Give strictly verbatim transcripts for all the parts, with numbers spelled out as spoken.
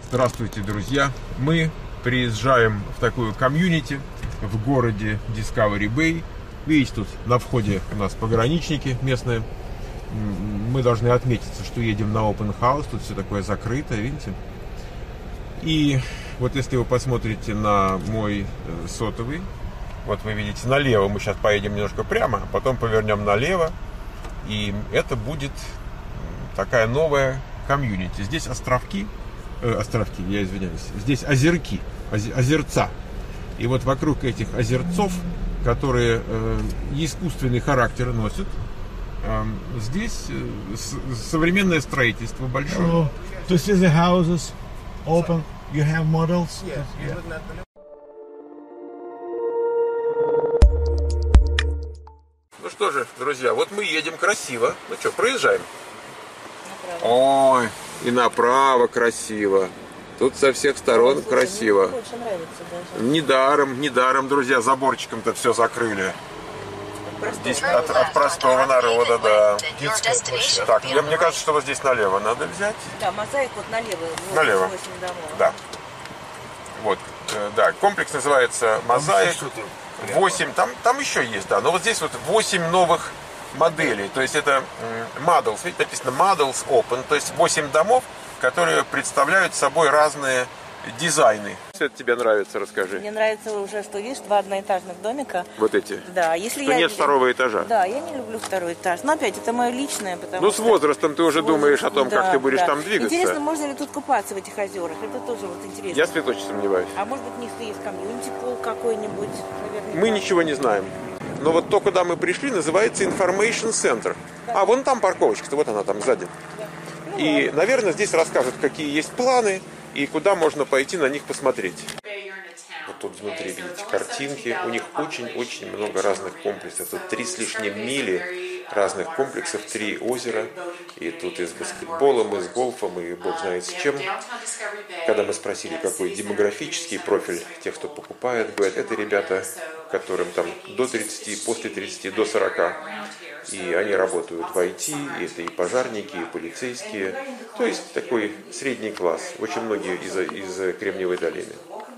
Здравствуйте, друзья! Мы приезжаем в такую комьюнити в городе Discovery Bay. Видите, тут на входе у нас пограничники местные. Мы должны отметиться, что едем на open house. Тут все такое закрытое, видите? И вот если вы посмотрите на мой сотовый, вот вы видите налево, мы сейчас поедем немножко прямо, а потом повернем налево. И это будет такая новая комьюнити. Здесь островки. Э, островки, я извиняюсь. Здесь озерки, оз, озерца. И вот вокруг этих озерцов, которые э, искусственный характер носят, э, здесь э, с, современное строительство большое. Oh, to see the houses open, you have models? Yeah. Yeah. Ну что же, друзья, вот мы едем красиво. Ну что, проезжаем. Направо. Ой, и направо красиво. Тут со всех сторон Слушай, красиво. Мне больше нравится даже. Недаром, недаром, друзья, заборчиком-то все закрыли. Здесь от, от простого народа, да. Так, я, мне кажется, что вот здесь налево надо взять. Да, мозаик вот налево. Налево. восемь домов. Да. Вот, э, да, комплекс называется «Мозаик». восемь, там, там еще есть, да. Но вот здесь вот восемь новых моделей. То есть это models, видите, написано models open. То есть восемь домов, которые представляют собой разные дизайны. Что это тебе нравится, расскажи. Мне нравится уже, что видишь, два одноэтажных домика. Вот эти? Да, если что я... нет второго этажа. Да, я не люблю второй этаж. Но опять, это мое личное, потому Ну, что... с возрастом ты уже думаешь о том, да, как ты будешь да. там двигаться. Интересно, можно ли тут купаться в этих озерах? Это тоже вот интересно. Я себе очень сомневаюсь. А может быть, у них есть комьюнити пул какой-нибудь? Наверняка. Мы ничего не знаем. Но вот то, куда мы пришли, называется Information Center. А, вон там парковочка-то, вот она там сзади. Ну, и, ладно. наверное, здесь расскажут, какие есть планы и куда можно пойти на них посмотреть. Вот тут внутри, видите, картинки. У них очень-очень много разных комплексов. Тут три с лишним мили разных комплексов, три озера. И тут и с баскетболом, и с гольфом, и бог знает с чем. Когда мы спросили, какой демографический профиль тех, кто покупает, говорят, это ребята, которым там до тридцати, после тридцати, до сорока. И они работают в ай ти, и это и пожарники, и полицейские. То есть такой средний класс. Очень многие из, из Кремниевой долины.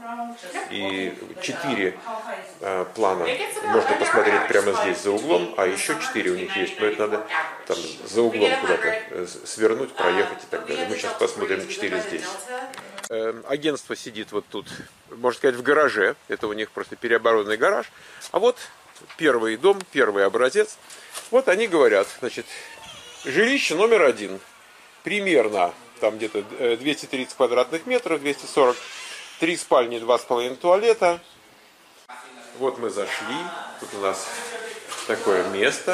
И четыре э, плана можно посмотреть прямо здесь за углом, а еще четыре у них есть, но это надо там за углом куда-то свернуть, проехать и так далее. Мы сейчас посмотрим четыре здесь. Э, агентство сидит вот тут, можно сказать, в гараже. Это у них просто переоборудованный гараж. А вот первый дом, первый образец. Вот они говорят, значит, жилище номер один. Примерно там где-то двести тридцать квадратных метров, двести сорок. Три спальни, два с половиной туалета. Вот мы зашли. Тут у нас такое место.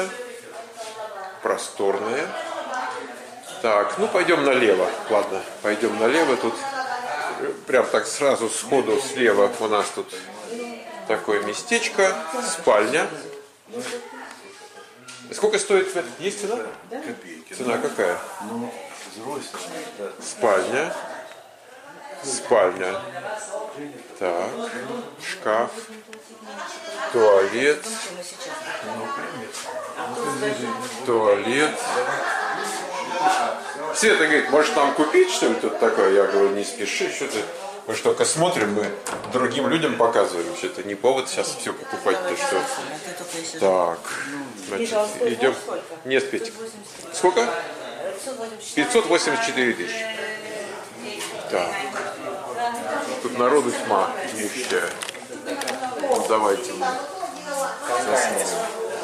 Просторное. Так, ну пойдем налево. Ладно, пойдем налево. Тут прям так сразу сходу слева у нас тут такое местечко. Спальня. Сколько стоит? Есть цена? Копейки. Цена какая? Ну, взрослая. Спальня. Спальня. Так. Шкаф. Туалет. Туалет. Света говорит, может нам купить что ли тут такое? Я говорю, не спеши, что ты. Мы же только смотрим, мы другим людям показываем. Что-то не повод сейчас все покупать-то что. Так. Значит, идем. Не спите. Сколько? пятьсот восемьдесят четыре тысячи. Так. Тут народу тьма нищая. Ну, давайте мы заснимем.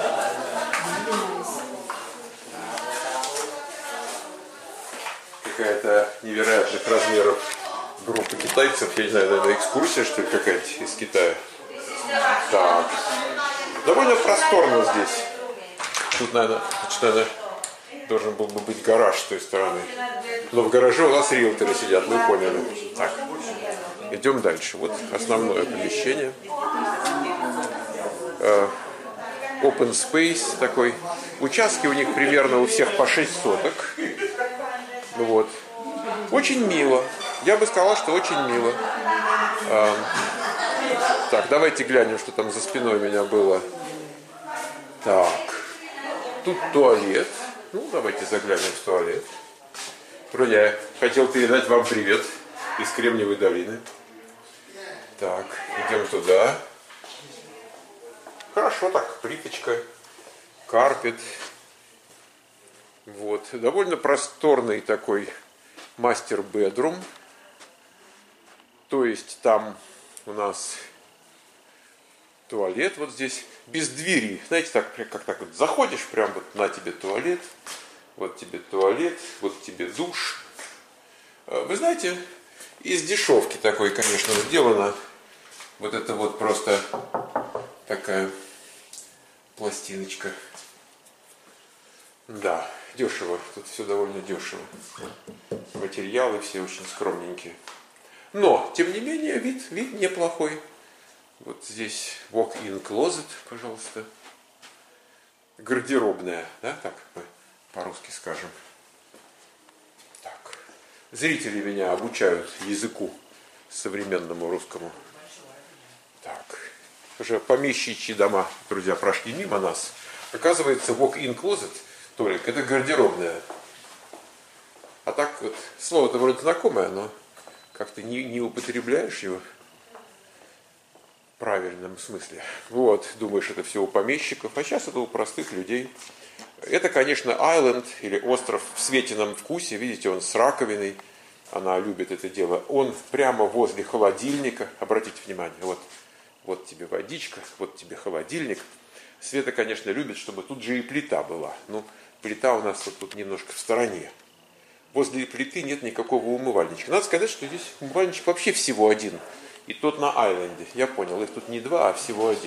Какая-то невероятных размеров группа китайцев. Я не знаю, наверное, экскурсия, что ли, какая-то из Китая. Так. Довольно просторно здесь. Тут, наверное, значит, наверное, должен был бы быть гараж с той стороны. Но в гараже у нас риэлторы сидят, мы поняли. Так, идем дальше. Вот основное помещение. Open space такой. Участки у них примерно у всех по шесть соток. Вот. Очень мило. Я бы сказал, что очень мило. Так, давайте глянем, что там за спиной у меня было. Так. Тут туалет. Ну, давайте заглянем в туалет. Друзья, я хотел передать вам привет. из Кремниевой долины. Так, идем туда. Хорошо так, плиточка, карпет. Вот, довольно просторный такой мастер-бедрум. То есть там у нас туалет вот здесь, без двери. Знаете, так, как так вот заходишь, прям вот на тебе туалет, вот тебе туалет, вот тебе душ. Вы знаете, из дешевки такой, конечно, сделано. Вот это вот просто такая пластиночка. Да, дешево. Тут все довольно дешево. Материалы все очень скромненькие. Но, тем не менее, вид, вид неплохой. Вот здесь walk-in closet, пожалуйста. Гардеробная, да, так мы по-русски скажем. Так. Зрители меня обучают языку современному русскому. Так. Уже помещичьи дома, друзья, прошли мимо нас. Оказывается, walk-in closet, Толик, это гардеробная. А так вот, слово-то вроде знакомое, но как-то не, не употребляешь его в правильном смысле. Вот, думаешь, это все у помещиков, а сейчас это у простых людей. Это, конечно, айленд или остров в Светином вкусе. Видите, он с раковиной. Она любит это дело. Он прямо возле холодильника. Обратите внимание, вот, вот тебе водичка, вот тебе холодильник. Света, конечно, любит, чтобы тут же и плита была. Ну, плита у нас вот тут немножко в стороне. Возле плиты нет никакого умывальничка. Надо сказать, что здесь умывальничек вообще всего один. И тот на айленде. Я понял, их тут не два, а всего один.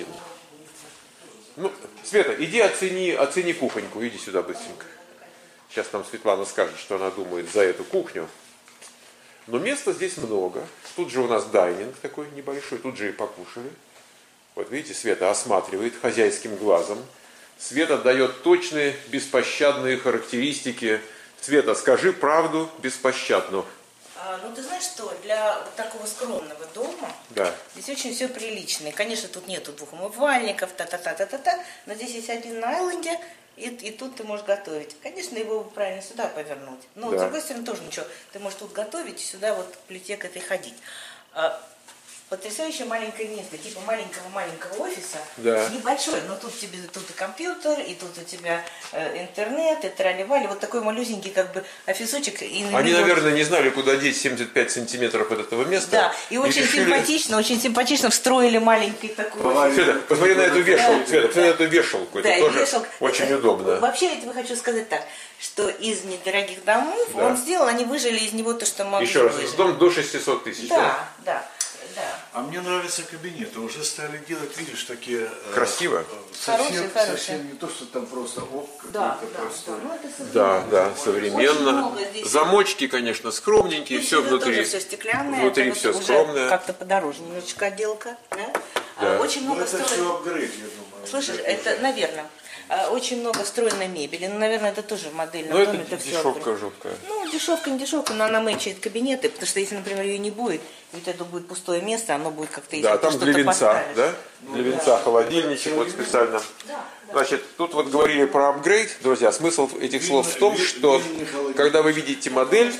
Ну, Света, иди оцени, оцени кухоньку. Иди сюда быстренько. Сейчас нам Светлана скажет, что она думает за эту кухню. Но места здесь много. Тут же у нас дайнинг такой небольшой. Тут же и покушали. Вот видите, Света осматривает хозяйским глазом. Света дает точные, беспощадные характеристики. Света, скажи правду беспощадно. А, ну, ты знаешь что, для вот такого скромного дома, да, здесь очень все прилично. И, конечно, тут нету двух умывальников, та-та-та-та-та-та, но здесь есть один на айленде, и, и тут ты можешь готовить. Конечно, его бы правильно сюда повернуть. Но, да, с другой стороны, тоже ничего. Ты можешь тут готовить и сюда вот к плите к этой ходить. А, потрясающее маленькое место, типа маленького-маленького офиса, да, небольшой, но тут тебе тут и компьютер, и тут у тебя э, интернет, и трали-вали, вот такой малюсенький как бы офисочек. И Они, видео... наверное, не знали, куда деть семьдесят пять сантиметров от этого места. Да, и, и очень решили... симпатично, очень симпатично встроили маленький такой... Света, посмотри на эту вешалку, Света, посмотри на эту вешалку, да, это тоже вешалка. очень удобно. Вообще, я тебе хочу сказать так, что из недорогих домов, да, он сделал, они выжили из него то, что могли. Еще раз, выжить. дом до шестисот тысяч, да? Да, да. Да. А мне нравятся кабинеты. Уже стали делать, видишь, такие... Красиво. Совсем, хорошие, совсем не то, что там просто ок, да, какой-то да, простой. да. Ну, это да, да, современно. Замочки, конечно, скромненькие, все внутри. Тоже все стеклянное. Внутри это все вот скромное. Как-то подороже немножечко отделка. Да? Да. Очень много это строен... все апгрейд, я думаю. Слышишь, это, наверное, очень много встроенной мебели. Ну, наверное, это тоже в модельном ну, доме. это, это дешевка все жуткая. Ну, дешевка, не дешевка, но она мэчает кабинеты, потому что если, например, ее не будет, ведь это будет пустое место, оно будет как-то... Да, там для венца, да? Ну, для венца да. Холодильничек вот специально. Да, да. Значит, тут вот говорили про апгрейд, друзья. Смысл этих слов в том, что когда вы видите модель,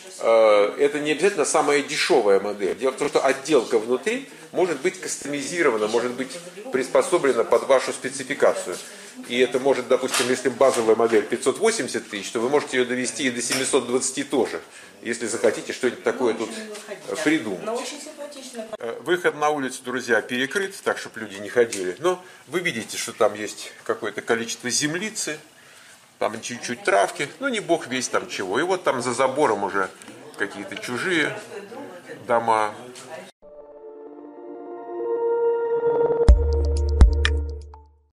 э, это не обязательно самая дешевая модель. Дело в том, что отделка внутри может быть кастомизирована, может быть приспособлена под вашу спецификацию. И это может, допустим, если базовая модель пятьсот восемьдесят тысяч, то вы можете ее довести и до семисот двадцати тоже, если захотите что-нибудь такое тут придумать. Но очень симпатично. Выход на улицу, друзья, перекрыт, так, чтобы люди не ходили. Но вы видите, что там есть какое-то количество землицы, там чуть-чуть травки, ну не бог весь там чего. И вот там за забором уже какие-то чужие дома.